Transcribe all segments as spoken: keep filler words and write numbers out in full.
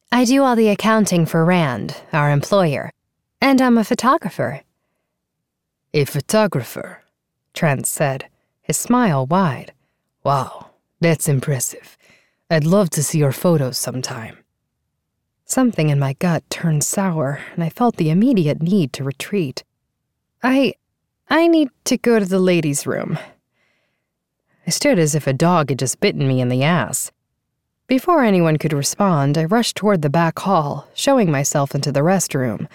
I do all the accounting for Rand, our employer, and I'm a photographer. A photographer, Trent said, his smile wide. Wow, that's impressive. I'd love to see your photos sometime. Something in my gut turned sour, and I felt the immediate need to retreat. I... I need to go to the ladies' room. I stood as if a dog had just bitten me in the ass. Before anyone could respond, I rushed toward the back hall, showing myself into the restroom.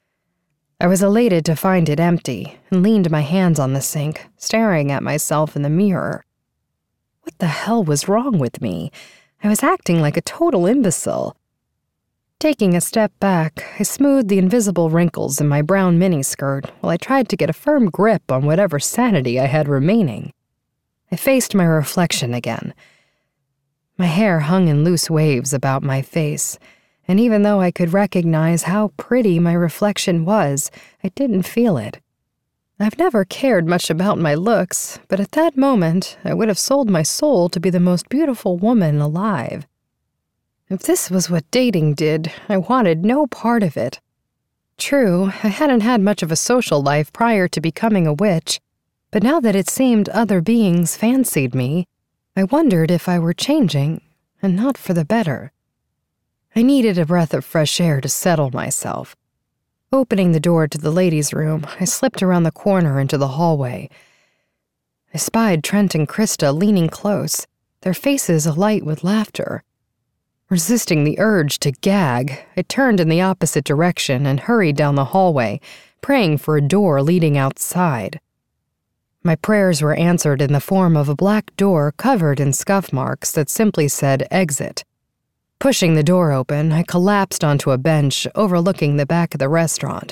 I was elated to find it empty, and leaned my hands on the sink, staring at myself in the mirror. What the hell was wrong with me? I was acting like a total imbecile. Taking a step back, I smoothed the invisible wrinkles in my brown miniskirt while I tried to get a firm grip on whatever sanity I had remaining. I faced my reflection again. My hair hung in loose waves about my face, and even though I could recognize how pretty my reflection was, I didn't feel it. I've never cared much about my looks, but at that moment, I would have sold my soul to be the most beautiful woman alive. If this was what dating did, I wanted no part of it. True, I hadn't had much of a social life prior to becoming a witch, but now that it seemed other beings fancied me, I wondered if I were changing, and not for the better. I needed a breath of fresh air to settle myself. Opening the door to the ladies' room, I slipped around the corner into the hallway. I spied Trent and Krista leaning close, their faces alight with laughter. Resisting the urge to gag, I turned in the opposite direction and hurried down the hallway, praying for a door leading outside. My prayers were answered in the form of a black door covered in scuff marks that simply said exit. Pushing the door open, I collapsed onto a bench overlooking the back of the restaurant.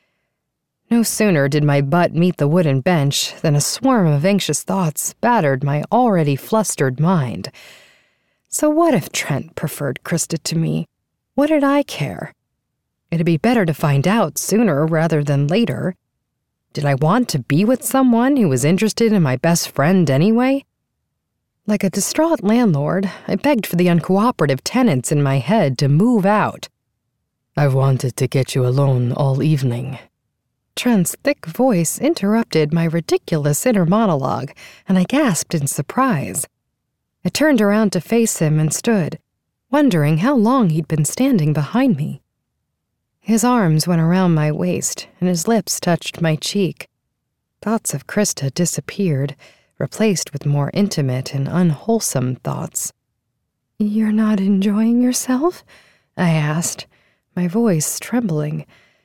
No sooner did my butt meet the wooden bench than a swarm of anxious thoughts battered my already flustered mind. So what if Trent preferred Krista to me? What did I care? It'd be better to find out sooner rather than later. Did I want to be with someone who was interested in my best friend anyway? Like a distraught landlord, I begged for the uncooperative tenants in my head to move out. I've wanted to get you alone all evening. Trent's thick voice interrupted my ridiculous inner monologue, and I gasped in surprise. I turned around to face him and stood, wondering how long he'd been standing behind me. His arms went around my waist, and his lips touched my cheek. Thoughts of Krista disappeared, replaced with more intimate and unwholesome thoughts. "You're not enjoying yourself?" I asked, my voice trembling.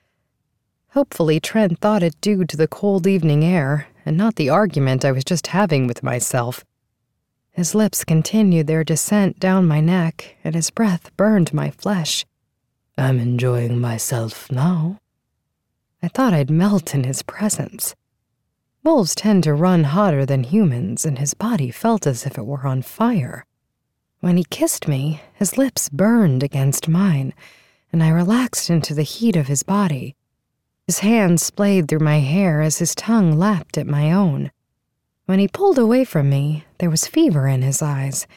Hopefully Trent thought it due to the cold evening air, and not the argument I was just having with myself. His lips continued their descent down my neck, and his breath burned my flesh. I'm enjoying myself now. I thought I'd melt in his presence. Wolves tend to run hotter than humans, and his body felt as if it were on fire. When he kissed me, his lips burned against mine, and I relaxed into the heat of his body. His hands splayed through my hair as his tongue lapped at my own. When he pulled away from me, there was fever in his eyes.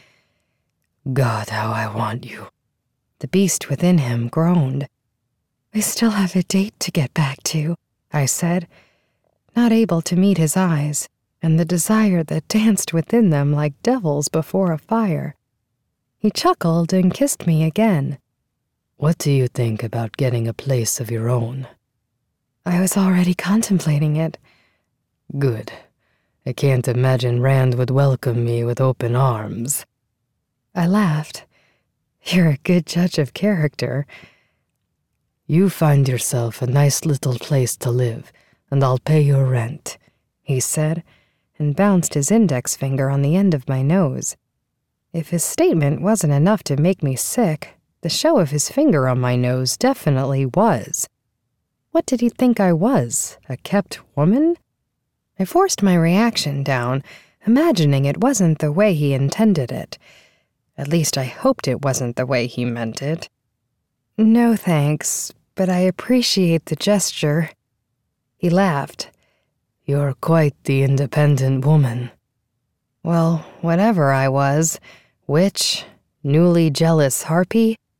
God, how I want you. The beast within him groaned. "We still have a date to get back to," I said, not able to meet his eyes, and the desire that danced within them like devils before a fire. He chuckled and kissed me again. What do you think about getting a place of your own? I was already contemplating it. Good. I can't imagine Rand would welcome me with open arms. I laughed. You're a good judge of character. You find yourself a nice little place to live, and I'll pay your rent, he said, and bounced his index finger on the end of my nose. If his statement wasn't enough to make me sick, the show of his finger on my nose definitely was. What did he think I was, a kept woman? I forced my reaction down, imagining it wasn't the way he intended it. At least I hoped it wasn't the way he meant it. No thanks, but I appreciate the gesture. He laughed. You're quite the independent woman. Well, whatever I was, witch, newly jealous harpy,